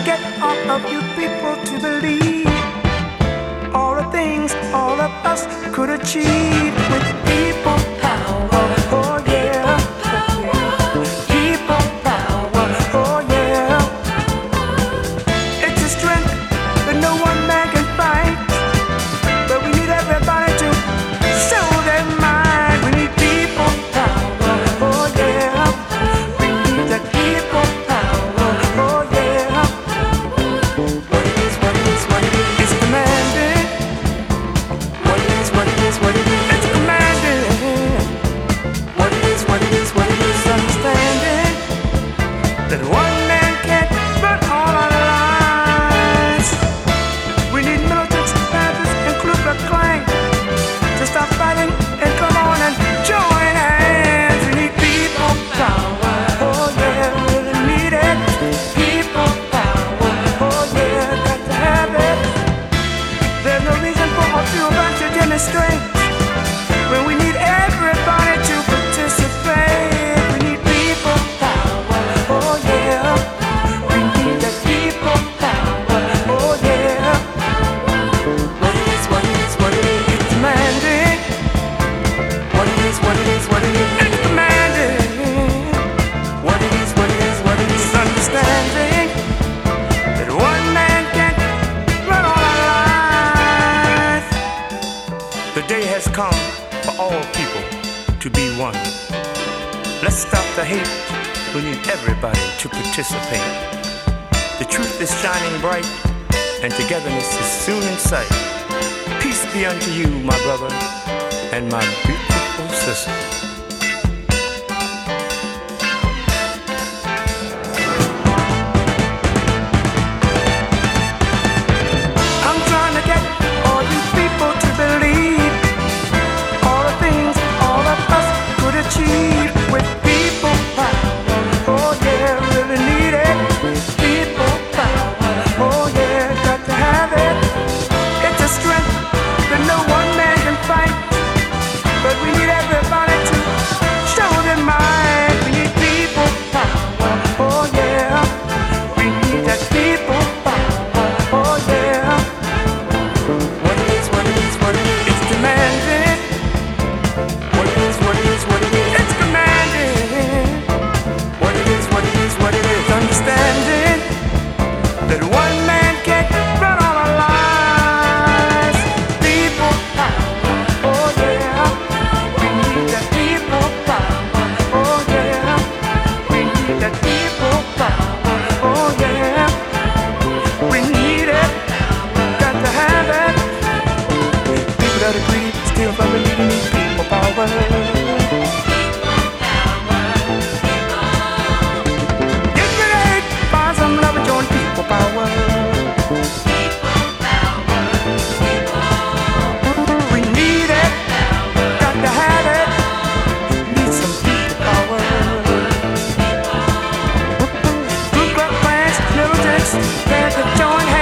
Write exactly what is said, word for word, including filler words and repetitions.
get all of you people to believe all the things all of us could achieve with people power. Oh yeah, people power. Oh yeah, it's a strength that no one man can fight, but we need everybody to show their mind. We need people power. Oh yeah, we need the people power. Oh yeah, what it is, what it is, what it is, it's demanding. What it is, what it is, what it is, it's demanding. What it is, what it is, what it is, understanding that one man can't run all our lives. We need militants, Panthers, and Ku Klux Klan to stop fighting and come on and join hands. We need people power. Oh yeah, we need it. People power. Oh yeah, got to have it. There's no reason for a few bunch to demonstrate when we need everybody to participate. We need people power. Oh yeah, we need the people power. Oh yeah, what it is, what it is, what it is, it's demanding. What it is, what it is, what it is, it's demanding. What it is, what it is, what it is, understanding that one man can't run all our lives. The day has come for all people to be one. Let's stop the hate. We need everybody to participate. The truth is shining bright, and togetherness is soon in sight. Peace be unto you, my brother, and my beautiful sister. I'm trying to get all you people to believe all the things all of us could achieve with people power. Oh yeah, really need it. People power. Oh yeah, got to have it. It's a strength that no one man can fight, but we need everybody to show their mind. We need people power. Oh yeah, we need that people power. Oh yeah, what it is, what it is, what it is, it's demanding. What it is, what it is, what it is, it's demanding. What it is, what it is, what it is, understanding that one man can't run all our lives. People power. Oh yeah, we need that people power. Oh yeah, we need that people power. Oh yeah, we need it. Got to have it. People that agree still believe in people power. Get ready, find some love and join people power. We need it, got to have it. Need some people power. Ku Klux Klan, militants, got to join hands.